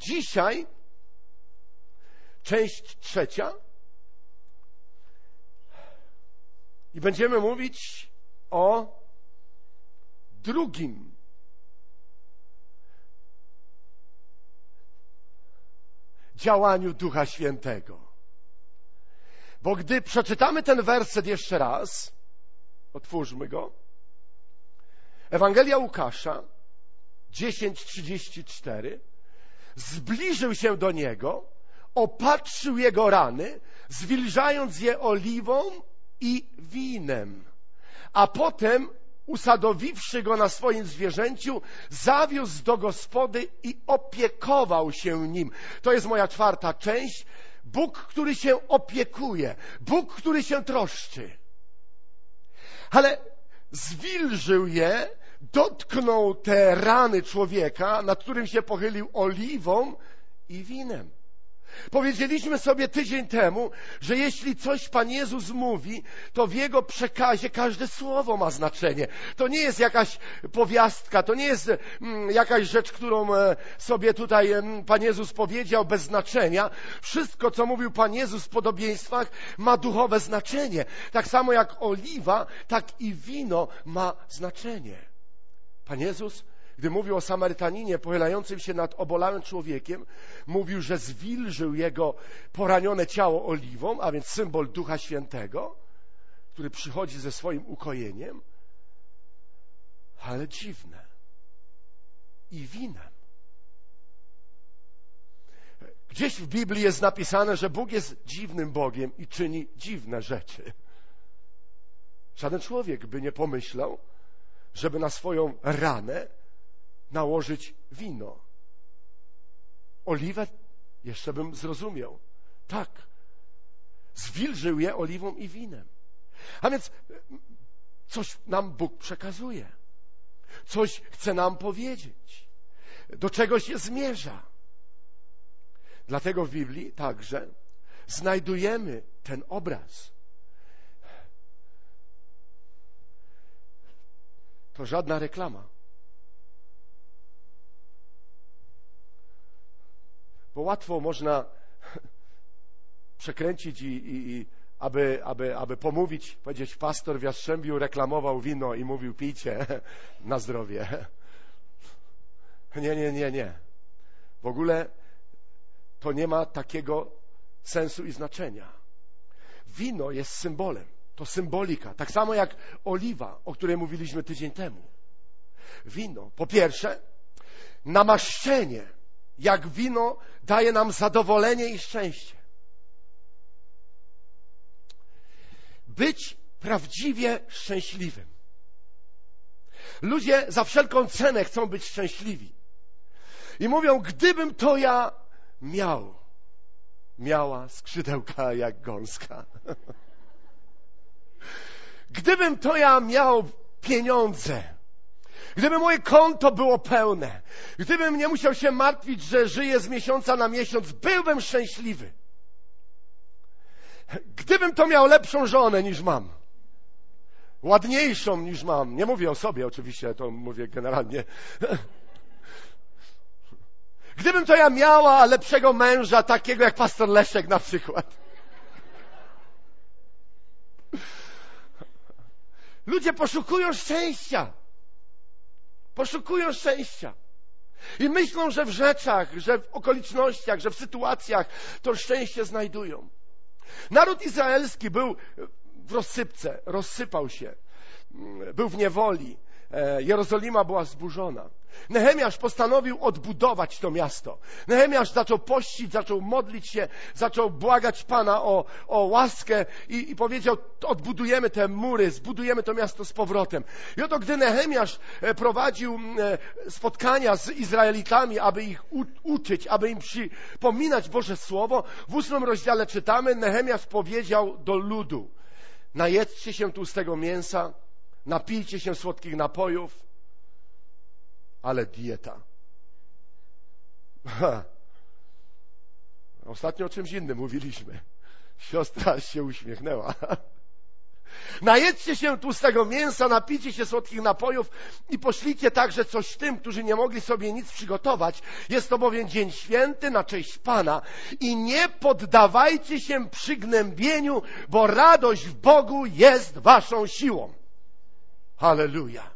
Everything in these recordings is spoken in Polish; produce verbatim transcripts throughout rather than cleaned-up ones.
Dzisiaj część trzecia i będziemy mówić o drugim działaniu Ducha Świętego. Bo gdy przeczytamy ten werset jeszcze raz, otwórzmy go, Ewangelia Łukasza dziesięć trzydzieści cztery, zbliżył się do niego, opatrzył jego rany, zwilżając je oliwą i winem, a potem, usadowiwszy go na swoim zwierzęciu, zawiózł do gospody i opiekował się nim. To jest moja czwarta część. Bóg, który się opiekuje, Bóg, który się troszczy. Ale zwilżył je, dotknął te rany człowieka, nad którym się pochylił, oliwą i winem. Powiedzieliśmy sobie tydzień temu, że jeśli coś Pan Jezus mówi, to w Jego przekazie każde słowo ma znaczenie. To nie jest jakaś powiastka, to nie jest jakaś rzecz, którą sobie tutaj Pan Jezus powiedział bez znaczenia. Wszystko, co mówił Pan Jezus w podobieństwach, ma duchowe znaczenie. Tak samo jak oliwa, tak i wino ma znaczenie. Pan Jezus, gdy mówił o Samarytaninie pochylającym się nad obolałym człowiekiem, mówił, że zwilżył jego poranione ciało oliwą, a więc symbol Ducha Świętego, który przychodzi ze swoim ukojeniem, ale dziwne, i winem. Gdzieś w Biblii jest napisane, że Bóg jest dziwnym Bogiem i czyni dziwne rzeczy. Żaden człowiek by nie pomyślał, żeby na swoją ranę nałożyć wino. Oliwę jeszcze bym zrozumiał. Tak. Zwilżył je oliwą i winem. A więc coś nam Bóg przekazuje. Coś chce nam powiedzieć. Do czegoś się zmierza. Dlatego w Biblii także znajdujemy ten obraz. To żadna reklama. Bo łatwo można przekręcić i, i, i aby, aby, aby pomówić, powiedzieć, pastor w Jastrzębiu reklamował wino i mówił, pijcie na zdrowie. Nie, nie, nie, nie. W ogóle to nie ma takiego sensu i znaczenia. Wino jest symbolem. To symbolika. Tak samo jak oliwa, o której mówiliśmy tydzień temu. Wino, po pierwsze, namaszczenie, jak wino daje nam zadowolenie i szczęście. Być prawdziwie szczęśliwym. Ludzie za wszelką cenę chcą być szczęśliwi. I mówią, gdybym to ja miał, miała skrzydełka jak gąska. Gdybym to ja miał pieniądze, gdyby moje konto było pełne, gdybym nie musiał się martwić, że żyję z miesiąca na miesiąc, byłbym szczęśliwy. Gdybym to miał lepszą żonę niż mam, ładniejszą niż mam, nie mówię o sobie oczywiście, to mówię generalnie. Gdybym to ja miała lepszego męża, takiego jak pastor Leszek na przykład. Ludzie poszukują szczęścia. Poszukują szczęścia. I myślą, że w rzeczach, że w okolicznościach, że w sytuacjach to szczęście znajdują. Naród izraelski był w rozsypce, rozsypał się. Był w niewoli. Jerozolima była zburzona. Nehemiasz postanowił odbudować to miasto. Nehemiasz zaczął pościć, zaczął modlić się, zaczął błagać Pana o, o łaskę i, i powiedział, odbudujemy te mury, zbudujemy to miasto z powrotem. I oto gdy Nehemiasz prowadził spotkania z Izraelitami, aby ich u, uczyć, aby im przypominać Boże Słowo, w ósmym rozdziale czytamy, Nehemiasz powiedział do ludu, najedzcie się tłustego mięsa, napijcie się słodkich napojów, ale dieta. Ha. Ostatnio o czymś innym mówiliśmy. Siostra się uśmiechnęła. Najedzcie się tłustego mięsa, napijcie się słodkich napojów i poślijcie także coś tym, którzy nie mogli sobie nic przygotować. Jest to bowiem dzień święty na cześć Pana. I nie poddawajcie się przygnębieniu, bo radość w Bogu jest waszą siłą. Halleluja.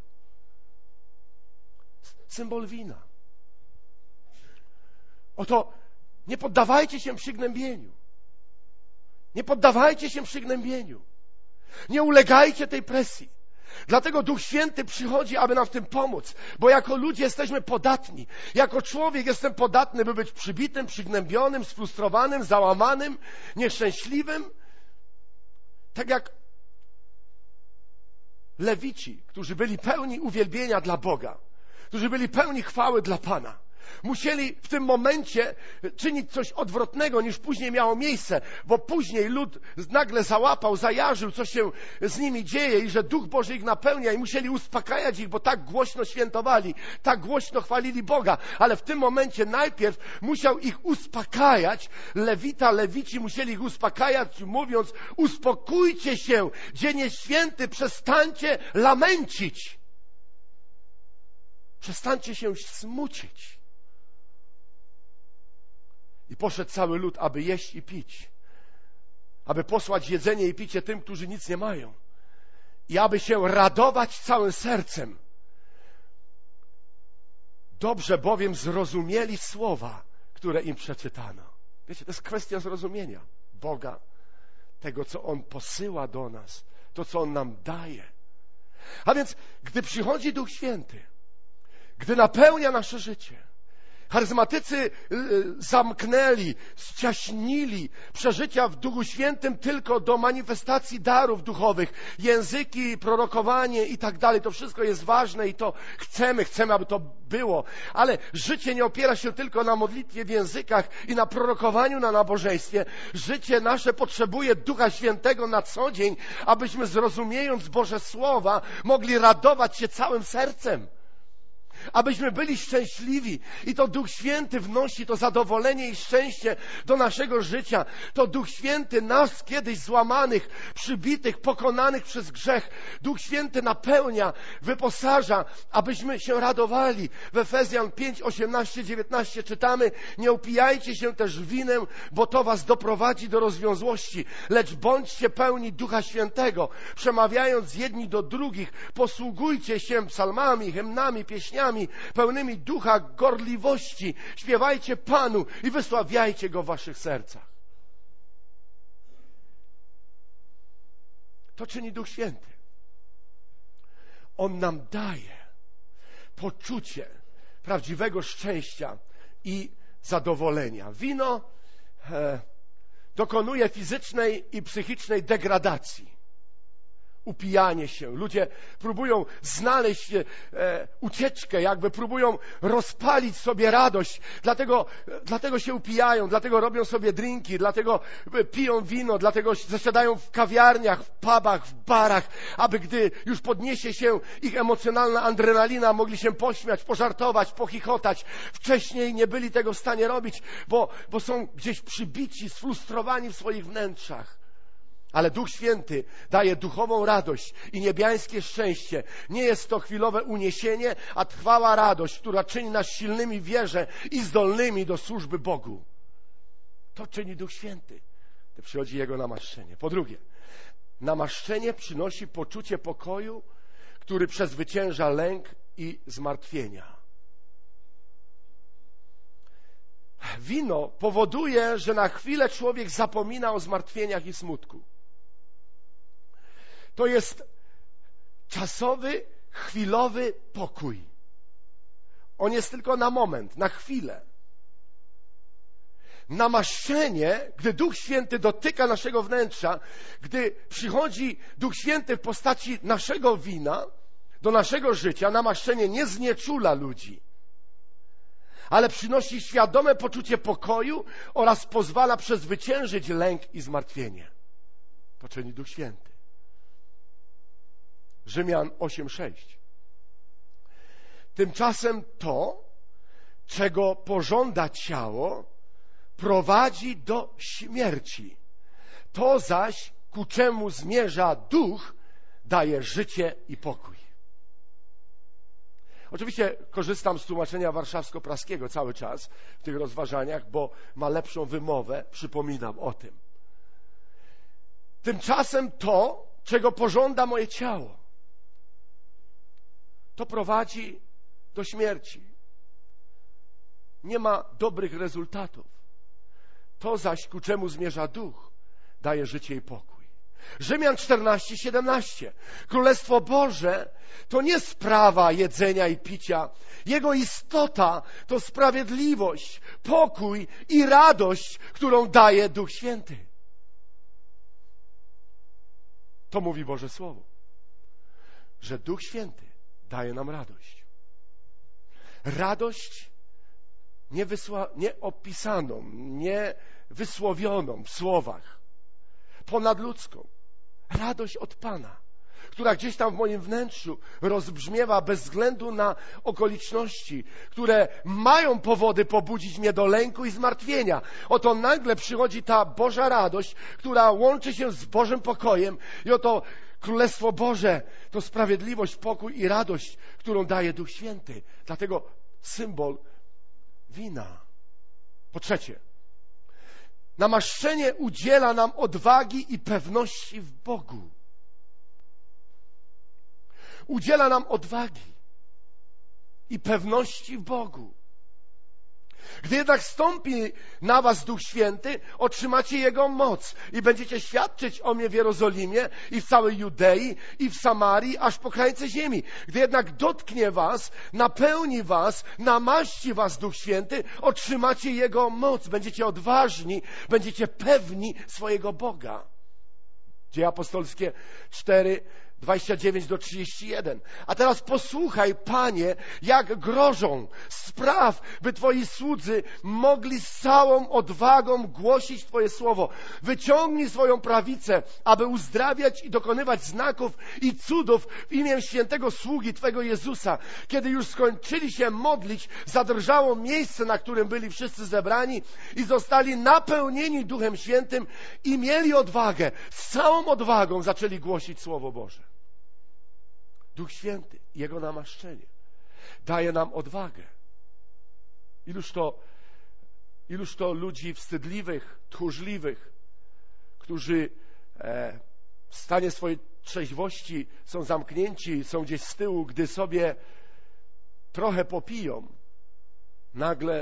Symbol wina. Oto nie poddawajcie się przygnębieniu. Nie poddawajcie się przygnębieniu. Nie ulegajcie tej presji. Dlatego Duch Święty przychodzi, aby nam w tym pomóc. Bo jako ludzie jesteśmy podatni. Jako człowiek jestem podatny, by być przybitym, przygnębionym, sfrustrowanym, załamanym, nieszczęśliwym. Tak jak Lewici, którzy byli pełni uwielbienia dla Boga, którzy byli pełni chwały dla Pana, musieli w tym momencie czynić coś odwrotnego niż później miało miejsce, bo później lud nagle załapał, zajarzył, co się z nimi dzieje i że Duch Boży ich napełnia i musieli uspokajać ich, bo tak głośno świętowali, tak głośno chwalili Boga, ale w tym momencie najpierw musiał ich uspokajać. Lewita, lewici musieli ich uspokajać, mówiąc: uspokójcie się, dzień jest święty, przestańcie lamencić, przestańcie się smucić. I poszedł cały lud, aby jeść i pić, aby posłać jedzenie i picie tym, którzy nic nie mają, i aby się radować całym sercem. Dobrze bowiem zrozumieli słowa, które im przeczytano. Wiecie, to jest kwestia zrozumienia Boga, tego, co On posyła do nas, to, co On nam daje. A więc, gdy przychodzi Duch Święty, gdy napełnia nasze życie, charyzmatycy zamknęli, ściaśnili przeżycia w Duchu Świętym tylko do manifestacji darów duchowych, języki, prorokowanie i tak dalej. To wszystko jest ważne i to chcemy, chcemy, aby to było. Ale życie nie opiera się tylko na modlitwie w językach i na prorokowaniu, na nabożeństwie. Życie nasze potrzebuje Ducha Świętego na co dzień, abyśmy, zrozumiejąc Boże Słowa, mogli radować się całym sercem. Abyśmy byli szczęśliwi. I to Duch Święty wnosi to zadowolenie i szczęście do naszego życia. To Duch Święty nas kiedyś złamanych, przybitych, pokonanych przez grzech. Duch Święty napełnia, wyposaża, abyśmy się radowali. W Efezjan pięć, osiemnaście, dziewiętnaście czytamy: nie upijajcie się też winem, bo to was doprowadzi do rozwiązłości, lecz bądźcie pełni Ducha Świętego, przemawiając jedni do drugich, posługujcie się psalmami, hymnami, pieśniami pełnymi ducha gorliwości. Śpiewajcie Panu i wysławiajcie Go w waszych sercach. To czyni Duch Święty. On nam daje poczucie prawdziwego szczęścia i zadowolenia. Wino e, dokonuje fizycznej i psychicznej degradacji. Upijanie się. Ludzie próbują znaleźć e, ucieczkę, jakby próbują rozpalić sobie radość. Dlatego, dlatego się upijają, dlatego robią sobie drinki, dlatego piją wino, dlatego zasiadają w kawiarniach, w pubach, w barach, aby gdy już podniesie się ich emocjonalna adrenalina, mogli się pośmiać, pożartować, pochichotać. Wcześniej nie byli tego w stanie robić, bo, bo są gdzieś przybici, sfrustrowani w swoich wnętrzach. Ale Duch Święty daje duchową radość i niebiańskie szczęście. Nie jest to chwilowe uniesienie, a trwała radość, która czyni nas silnymi w wierze i zdolnymi do służby Bogu. To czyni Duch Święty, gdy przychodzi Jego namaszczenie. Po drugie, namaszczenie przynosi poczucie pokoju, który przezwycięża lęk i zmartwienia. Wino powoduje, że na chwilę człowiek zapomina o zmartwieniach i smutku. To jest czasowy, chwilowy pokój. On jest tylko na moment, na chwilę. Namaszczenie, gdy Duch Święty dotyka naszego wnętrza, gdy przychodzi Duch Święty w postaci naszego wina do naszego życia, namaszczenie nie znieczula ludzi, ale przynosi świadome poczucie pokoju oraz pozwala przezwyciężyć lęk i zmartwienie. To czyni Duch Święty. Rzymian osiem, sześć. Tymczasem to, czego pożąda ciało, prowadzi do śmierci. To zaś, ku czemu zmierza duch, daje życie i pokój. Oczywiście korzystam z tłumaczenia warszawsko-praskiego cały czas w tych rozważaniach, bo ma lepszą wymowę, przypominam o tym. Tymczasem to, czego pożąda moje ciało, to prowadzi do śmierci. Nie ma dobrych rezultatów. To zaś, ku czemu zmierza duch, daje życie i pokój. Rzymian czternaście, siedemnaście. Królestwo Boże to nie sprawa jedzenia i picia. Jego istota to sprawiedliwość, pokój i radość, którą daje Duch Święty. To mówi Boże Słowo, że Duch Święty daje nam radość. Radość niewysła, nieopisaną, niewysłowioną w słowach, ponadludzką. Radość od Pana, która gdzieś tam w moim wnętrzu rozbrzmiewa bez względu na okoliczności, które mają powody pobudzić mnie do lęku i zmartwienia. Oto nagle przychodzi ta Boża radość, która łączy się z Bożym pokojem i oto Królestwo Boże to sprawiedliwość, pokój i radość, którą daje Duch Święty. Dlatego symbol wina. Po trzecie, namaszczenie udziela nam odwagi i pewności w Bogu. Udziela nam odwagi i pewności w Bogu. Gdy jednak stąpi na was Duch Święty, otrzymacie Jego moc i będziecie świadczyć o mnie w Jerozolimie i w całej Judei i w Samarii, aż po krańce ziemi. Gdy jednak dotknie was, napełni was, namaści was Duch Święty, otrzymacie Jego moc. Będziecie odważni, będziecie pewni swojego Boga. Dzieje apostolskie cztery, dwadzieścia dziewięć do trzydziestu jeden. A teraz posłuchaj, Panie, jak grożą spraw, by Twoi słudzy mogli z całą odwagą głosić Twoje słowo. Wyciągnij swoją prawicę, aby uzdrawiać i dokonywać znaków i cudów w imię świętego sługi Twego Jezusa. Kiedy już skończyli się modlić, zadrżało miejsce, na którym byli wszyscy zebrani i zostali napełnieni Duchem Świętym i mieli odwagę. Z całą odwagą zaczęli głosić Słowo Boże. Duch Święty, Jego namaszczenie daje nam odwagę. Iluż to, iluż to ludzi wstydliwych, tchórzliwych, którzy e, w stanie swojej trzeźwości są zamknięci, są gdzieś z tyłu, gdy sobie trochę popiją, nagle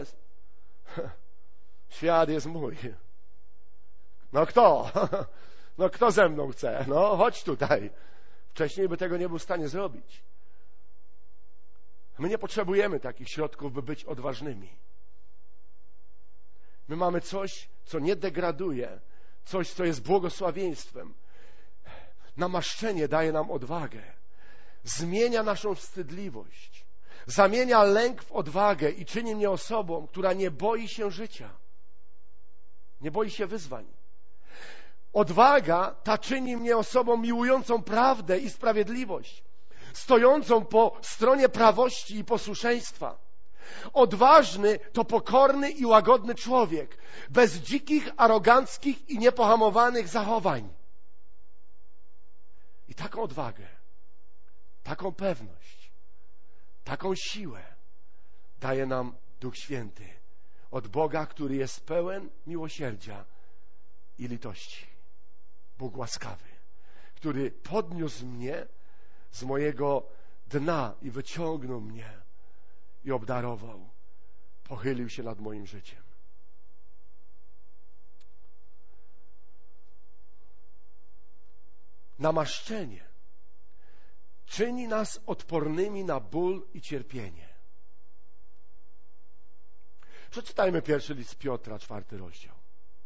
świat jest mój. No kto? No kto ze mną chce? No chodź tutaj. Wcześniej by tego nie był w stanie zrobić. My nie potrzebujemy takich środków, by być odważnymi. My mamy coś, co nie degraduje, coś, co jest błogosławieństwem. Namaszczenie daje nam odwagę. Zmienia naszą wstydliwość. Zamienia lęk w odwagę i czyni mnie osobą, która nie boi się życia. Nie boi się wyzwań. Odwaga ta czyni mnie osobą miłującą prawdę i sprawiedliwość, stojącą po stronie prawości i posłuszeństwa. Odważny to pokorny i łagodny człowiek, bez dzikich, aroganckich i niepohamowanych zachowań. I taką odwagę, taką pewność, taką siłę daje nam Duch Święty od Boga, który jest pełen miłosierdzia i litości. Bóg łaskawy, który podniósł mnie z mojego dna i wyciągnął mnie i obdarował, pochylił się nad moim życiem. Namaszczenie czyni nas odpornymi na ból i cierpienie. Przeczytajmy pierwszy list Piotra, czwarty rozdział.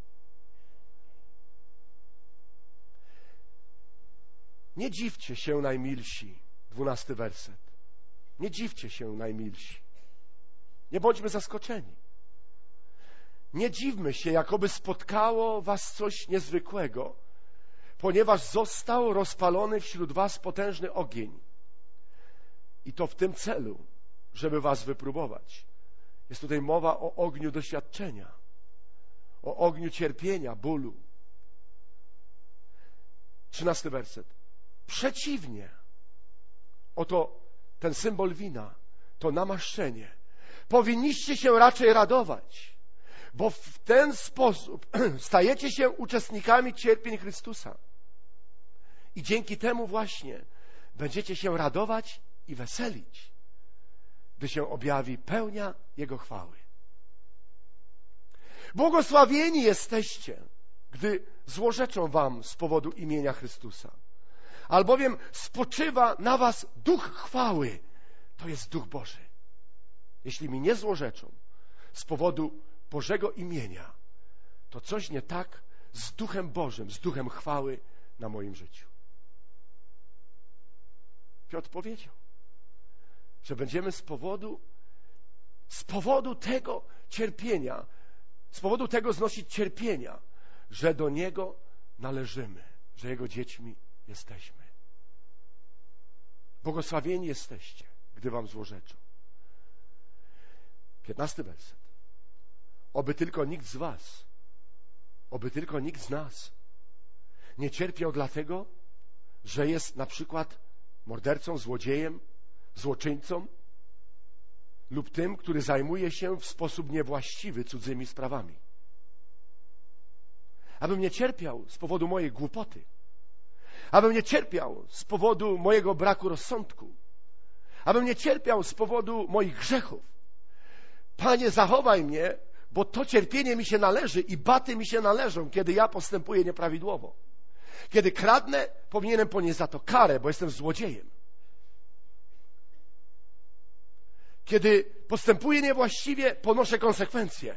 Nie dziwcie się, najmilsi, dwunasty werset. Nie dziwcie się, najmilsi. Nie bądźmy zaskoczeni. Nie dziwmy się, jakoby spotkało was coś niezwykłego, ponieważ został rozpalony wśród was potężny ogień. I to w tym celu, żeby was wypróbować. Jest tutaj mowa o ogniu doświadczenia, o ogniu cierpienia, bólu. Trzynasty werset. Przeciwnie. Oto ten symbol wina, to namaszczenie. Powinniście się raczej radować, bo w ten sposób stajecie się uczestnikami cierpień Chrystusa. I dzięki temu właśnie będziecie się radować i weselić, gdy się objawi pełnia Jego chwały. Błogosławieni jesteście, gdy złorzeczą wam z powodu imienia Chrystusa. Albowiem spoczywa na was Duch chwały. To jest Duch Boży. Jeśli mi nie złorzeczą z powodu Bożego imienia, to coś nie tak z Duchem Bożym, z Duchem chwały na moim życiu. Piotr powiedział, że będziemy z powodu z powodu tego cierpienia, z powodu tego znosić cierpienia, że do Niego należymy, że Jego dziećmi jesteśmy. Błogosławieni jesteście, gdy wam złorzeczą. Piętnasty werset. Oby tylko nikt z was, oby tylko nikt z nas nie cierpiał dlatego, że jest na przykład mordercą, złodziejem, złoczyńcą lub tym, który zajmuje się w sposób niewłaściwy cudzymi sprawami. Abym nie cierpiał z powodu mojej głupoty, abym nie cierpiał z powodu mojego braku rozsądku, abym nie cierpiał z powodu moich grzechów. Panie, zachowaj mnie, bo to cierpienie mi się należy i baty mi się należą, kiedy ja postępuję nieprawidłowo. Kiedy kradnę, powinienem ponieść za to karę, bo jestem złodziejem. Kiedy postępuję niewłaściwie, ponoszę konsekwencje.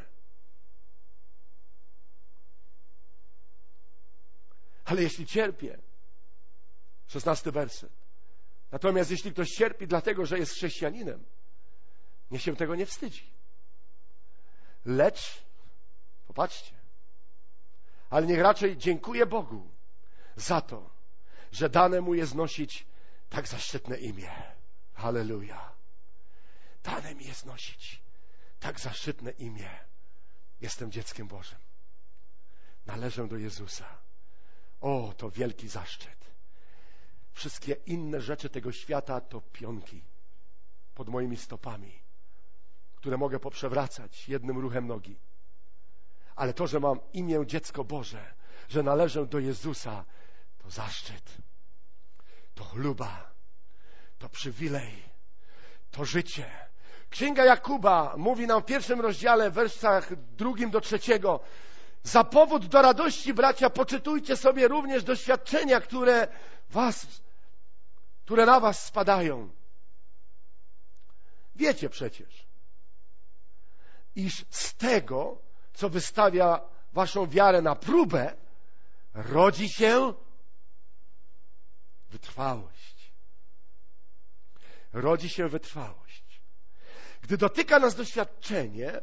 Ale jeśli cierpię, szesnasty werset, natomiast jeśli ktoś cierpi dlatego, że jest chrześcijaninem, niech się tego nie wstydzi. Lecz, popatrzcie, ale niech raczej dziękuje Bogu za to, że dane mu jest nosić tak zaszczytne imię. Halleluja. Dane mi jest nosić tak zaszczytne imię. Jestem dzieckiem Bożym. Należę do Jezusa. O, to wielki zaszczyt. Wszystkie inne rzeczy tego świata to pionki pod moimi stopami, które mogę poprzewracać jednym ruchem nogi. Ale to, że mam imię dziecko Boże, że należę do Jezusa, to zaszczyt, to chluba, to przywilej, to życie. Księga Jakuba mówi nam w pierwszym rozdziale, w wersach drugim do trzeciego: za powód do radości, bracia, poczytujcie sobie również doświadczenia, które was, które na was spadają. Wiecie przecież, iż z tego, co wystawia waszą wiarę na próbę, rodzi się wytrwałość. Rodzi się wytrwałość. Gdy dotyka nas doświadczenie,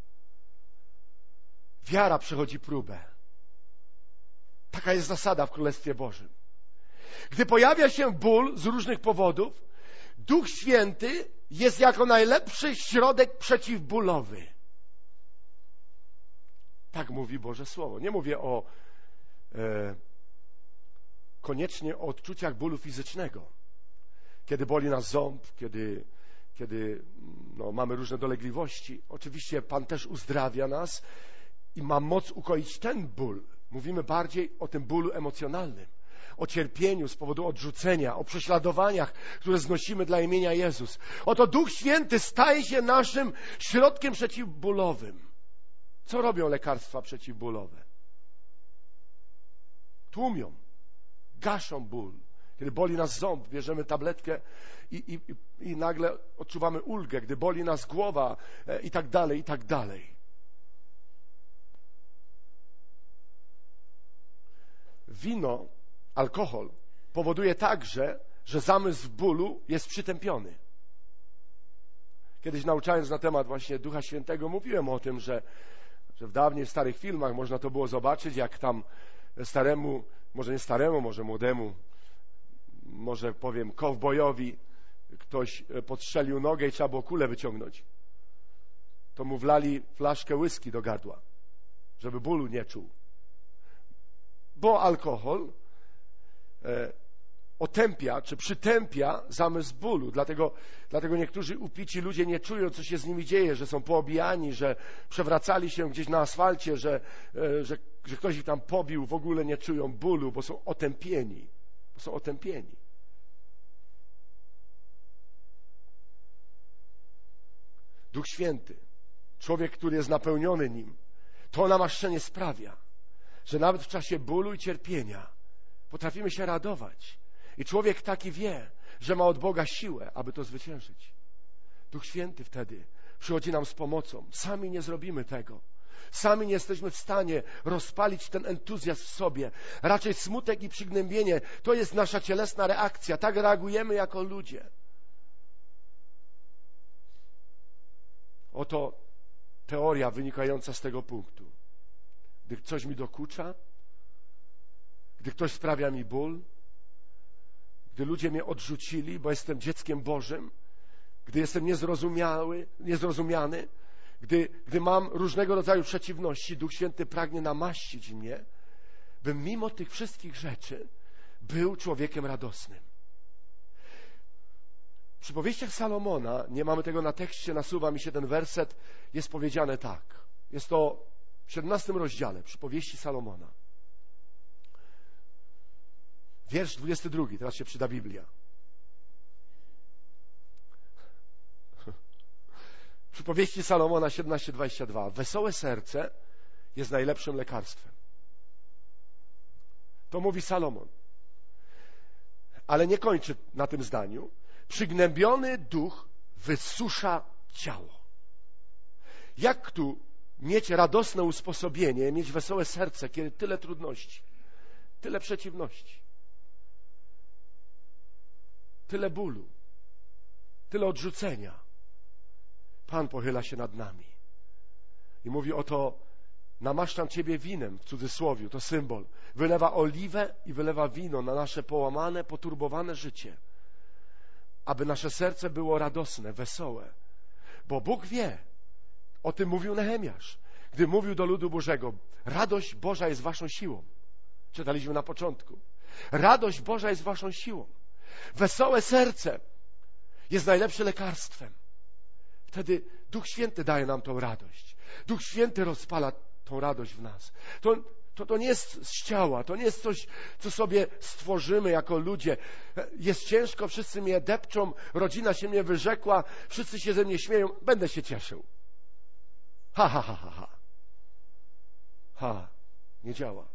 wiara przechodzi próbę. Taka jest zasada w Królestwie Bożym. Gdy pojawia się ból z różnych powodów, Duch Święty jest jako najlepszy środek przeciwbólowy. Tak mówi Boże Słowo. Nie mówię o e, koniecznie o odczuciach bólu fizycznego. Kiedy boli nas ząb, kiedy, kiedy no, mamy różne dolegliwości. Oczywiście Pan też uzdrawia nas i ma moc ukoić ten ból. Mówimy bardziej o tym bólu emocjonalnym, o cierpieniu z powodu odrzucenia, o prześladowaniach, które znosimy dla imienia Jezus. Oto Duch Święty staje się naszym środkiem przeciwbólowym. Co robią lekarstwa przeciwbólowe? Tłumią, gaszą ból. Kiedy boli nas ząb, bierzemy tabletkę i, i, i nagle odczuwamy ulgę. Gdy boli nas głowa e, i tak dalej, i tak dalej. Wino, alkohol powoduje także, że zamysł bólu jest przytępiony. Kiedyś nauczając na temat właśnie Ducha Świętego, mówiłem o tym, że, że w dawniej w starych filmach można to było zobaczyć, jak tam staremu, może nie staremu, może młodemu, może powiem kowbojowi, ktoś podstrzelił nogę i trzeba było kulę wyciągnąć. To mu wlali flaszkę whisky do gardła, żeby bólu nie czuł. Bo alkohol e, otępia, czy przytępia zamysł bólu. Dlatego, dlatego niektórzy upici ludzie nie czują, co się z nimi dzieje, że są poobijani, że przewracali się gdzieś na asfalcie, że, że, że ktoś ich tam pobił, w ogóle nie czują bólu, bo są otępieni. Bo są otępieni. Duch Święty, człowiek, który jest napełniony Nim, to namaszczenie sprawia, że nawet w czasie bólu i cierpienia potrafimy się radować. I człowiek taki wie, że ma od Boga siłę, aby to zwyciężyć. Duch Święty wtedy przychodzi nam z pomocą. Sami nie zrobimy tego. Sami nie jesteśmy w stanie rozpalić ten entuzjazm w sobie. Raczej smutek i przygnębienie to jest nasza cielesna reakcja. Tak reagujemy jako ludzie. Oto teoria wynikająca z tego punktu. Gdy coś mi dokucza, gdy ktoś sprawia mi ból, gdy ludzie mnie odrzucili, bo jestem dzieckiem Bożym, gdy jestem niezrozumiały, niezrozumiany, gdy, gdy mam różnego rodzaju przeciwności, Duch Święty pragnie namaścić mnie, bym mimo tych wszystkich rzeczy był człowiekiem radosnym. W przypowieściach Salomona, nie mamy tego na tekście, nasuwa mi się ten werset, jest powiedziane tak. Jest to w siedemnastym rozdziale Przypowieści Salomona. Wiersz dwudziesty drugi, teraz się przyda Biblia. Przypowieści Salomona siedemnaście dwadzieścia dwa. Wesołe serce jest najlepszym lekarstwem. To mówi Salomon. Ale nie kończy na tym zdaniu. Przygnębiony duch wysusza ciało. Jak tu mieć radosne usposobienie, mieć wesołe serce, kiedy tyle trudności, tyle przeciwności, tyle bólu, tyle odrzucenia? Pan pochyla się nad nami i mówi: oto namaszczam Ciebie winem, w cudzysłowie, to symbol. Wylewa oliwę i wylewa wino na nasze połamane, poturbowane życie, aby nasze serce było radosne, wesołe. Bo Bóg wie, o tym mówił Nehemiasz, gdy mówił do ludu Bożego: radość Boża jest waszą siłą. Czytaliśmy na początku. Radość Boża jest waszą siłą. Wesołe serce jest najlepszym lekarstwem. Wtedy Duch Święty daje nam tą radość. Duch Święty rozpala tą radość w nas. To, to, to nie jest z ciała, to nie jest coś, co sobie stworzymy jako ludzie. Jest ciężko, wszyscy mnie depczą, rodzina się mnie wyrzekła, wszyscy się ze mnie śmieją, będę się cieszył. Ha, ha, ha, ha, ha. Ha, nie działa.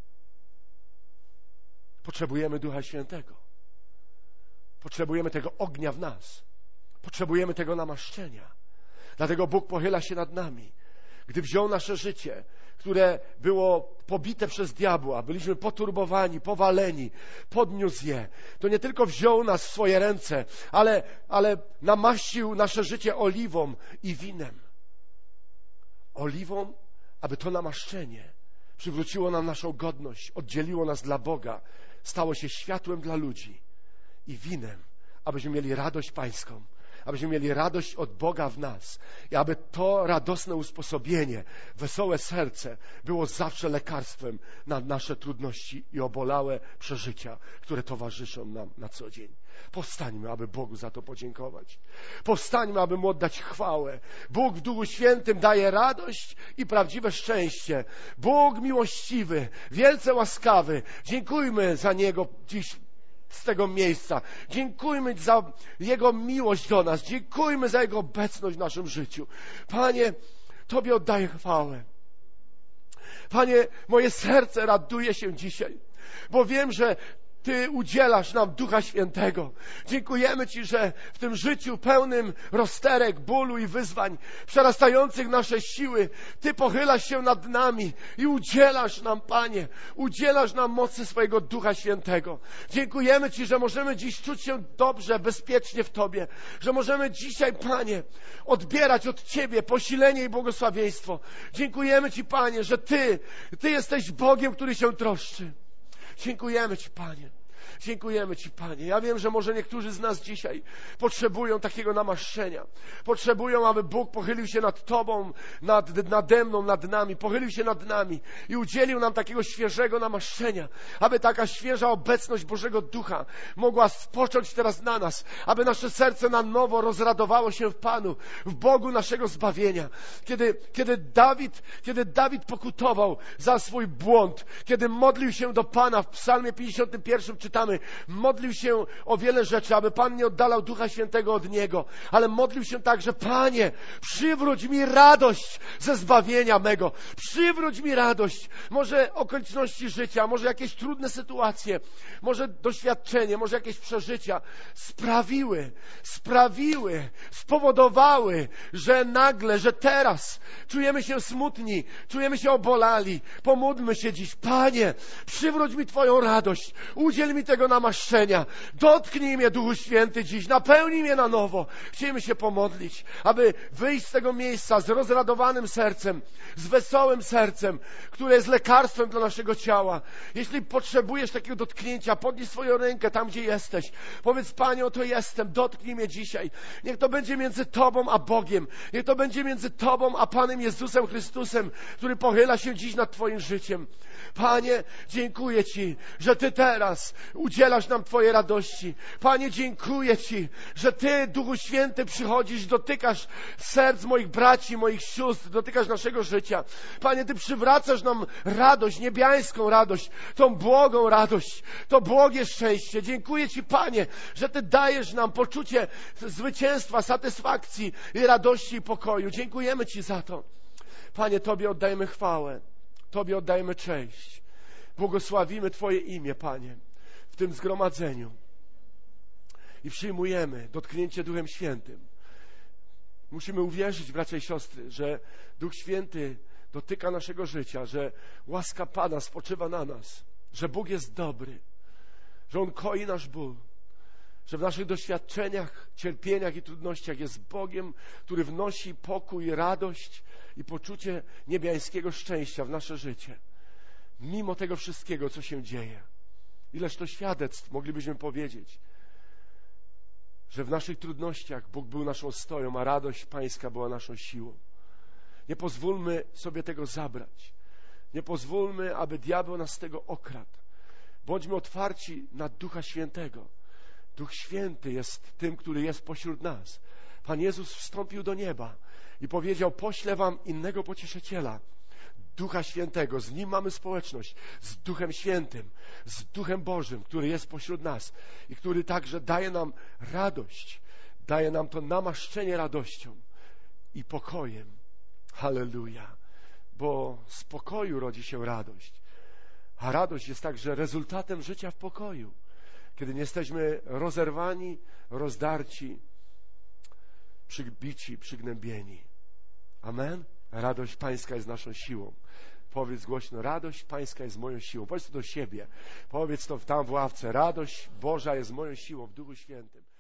Potrzebujemy Ducha Świętego. Potrzebujemy tego ognia w nas. Potrzebujemy tego namaszczenia. Dlatego Bóg pochyla się nad nami. Gdy wziął nasze życie, które było pobite przez diabła, byliśmy poturbowani, powaleni, podniósł je, to nie tylko wziął nas w swoje ręce, ale, ale namaścił nasze życie oliwą i winem. Oliwą, aby to namaszczenie przywróciło nam naszą godność, oddzieliło nas dla Boga, stało się światłem dla ludzi, i winem, abyśmy mieli radość pańską, abyśmy mieli radość od Boga w nas i aby to radosne usposobienie, wesołe serce było zawsze lekarstwem na nasze trudności i obolałe przeżycia, które towarzyszą nam na co dzień. Powstańmy, aby Bogu za to podziękować. Powstańmy, aby Mu oddać chwałę. Bóg w Duchu Świętym daje radość i prawdziwe szczęście. Bóg miłościwy, wielce łaskawy. Dziękujmy za Niego dziś z tego miejsca. Dziękujmy za Jego miłość do nas. Dziękujmy za Jego obecność w naszym życiu. Panie, Tobie oddaję chwałę. Panie, moje serce raduje się dzisiaj, bo wiem, że Ty udzielasz nam Ducha Świętego. Dziękujemy Ci, że w tym życiu pełnym rozterek, bólu i wyzwań, przerastających nasze siły, Ty pochylasz się nad nami i udzielasz nam, Panie, udzielasz nam mocy swojego Ducha Świętego. Dziękujemy Ci, że możemy dziś czuć się dobrze, bezpiecznie w Tobie, że możemy dzisiaj, Panie, odbierać od Ciebie posilenie i błogosławieństwo. Dziękujemy Ci, Panie, że Ty, Ty jesteś Bogiem, który się troszczy. Dziękujemy Ci, Panie. Dziękujemy Ci, Panie. Ja wiem, że może niektórzy z nas dzisiaj potrzebują takiego namaszczenia. Potrzebują, aby Bóg pochylił się nad Tobą, nad, nade mną, nad nami, pochylił się nad nami i udzielił nam takiego świeżego namaszczenia, aby taka świeża obecność Bożego Ducha mogła spocząć teraz na nas, aby nasze serce na nowo rozradowało się w Panu, w Bogu naszego zbawienia. Kiedy, kiedy Dawid, kiedy Dawid pokutował za swój błąd, kiedy modlił się do Pana, w Psalmie pięćdziesiątym pierwszym czytamy, modlił się o wiele rzeczy, aby Pan nie oddalał Ducha Świętego od niego, ale modlił się tak, że Panie, przywróć mi radość ze zbawienia mego, przywróć mi radość. Może okoliczności życia, może jakieś trudne sytuacje, może doświadczenie, może jakieś przeżycia sprawiły, sprawiły, spowodowały, że nagle, że teraz czujemy się smutni, czujemy się obolali. Pomódlmy się dziś. Panie, przywróć mi Twoją radość, udziel mi tego namaszczenia, dotknij mnie, Duchu Święty, dziś, napełnij mnie na nowo. Chcemy się pomodlić, aby wyjść z tego miejsca z rozradowanym sercem, z wesołym sercem, które jest lekarstwem dla naszego ciała. Jeśli potrzebujesz takiego dotknięcia, podnieś swoją rękę tam, gdzie jesteś. Powiedz: Panie, oto jestem, dotknij mnie dzisiaj. Niech to będzie między Tobą a Bogiem. Niech to będzie między Tobą a Panem Jezusem Chrystusem, który pochyla się dziś nad Twoim życiem. Panie, dziękuję Ci, że Ty teraz udzielasz nam Twojej radości. Panie, dziękuję Ci, że Ty, Duchu Święty, przychodzisz, dotykasz serc moich braci, moich sióstr, dotykasz naszego życia. Panie, Ty przywracasz nam radość, niebiańską radość, tą błogą radość, to błogie szczęście. Dziękuję Ci, Panie, że Ty dajesz nam poczucie zwycięstwa, satysfakcji i radości i pokoju. Dziękujemy Ci za to. Panie, Tobie oddajemy chwałę, Tobie oddajemy cześć. Błogosławimy Twoje imię, Panie, w tym zgromadzeniu i przyjmujemy dotknięcie Duchem Świętym. Musimy uwierzyć, bracia i siostry, że Duch Święty dotyka naszego życia, że łaska Pana spoczywa na nas, że Bóg jest dobry, że On koi nasz ból, że w naszych doświadczeniach, cierpieniach i trudnościach jest Bogiem, który wnosi pokój, radość i poczucie niebiańskiego szczęścia w nasze życie. Mimo tego wszystkiego, co się dzieje. Ileż to świadectw moglibyśmy powiedzieć, że w naszych trudnościach Bóg był naszą stoją, a radość Pańska była naszą siłą. Nie pozwólmy sobie tego zabrać. Nie pozwólmy, aby diabeł nas z tego okradł. Bądźmy otwarci na Ducha Świętego. Duch Święty jest tym, który jest pośród nas. Pan Jezus wstąpił do nieba i powiedział: poślę wam innego pocieszyciela, Ducha Świętego. Z Nim mamy społeczność, z Duchem Świętym, z Duchem Bożym, który jest pośród nas i który także daje nam radość, daje nam to namaszczenie radością i pokojem. Halleluja! Bo z pokoju rodzi się radość, a radość jest także rezultatem życia w pokoju, kiedy nie jesteśmy rozerwani, rozdarci, przybici, przygnębieni. Amen? Radość Pańska jest naszą siłą. Powiedz głośno: radość Pańska jest moją siłą. Powiedz to do siebie. Powiedz to tam w ławce: radość Boża jest moją siłą w Duchu Świętym.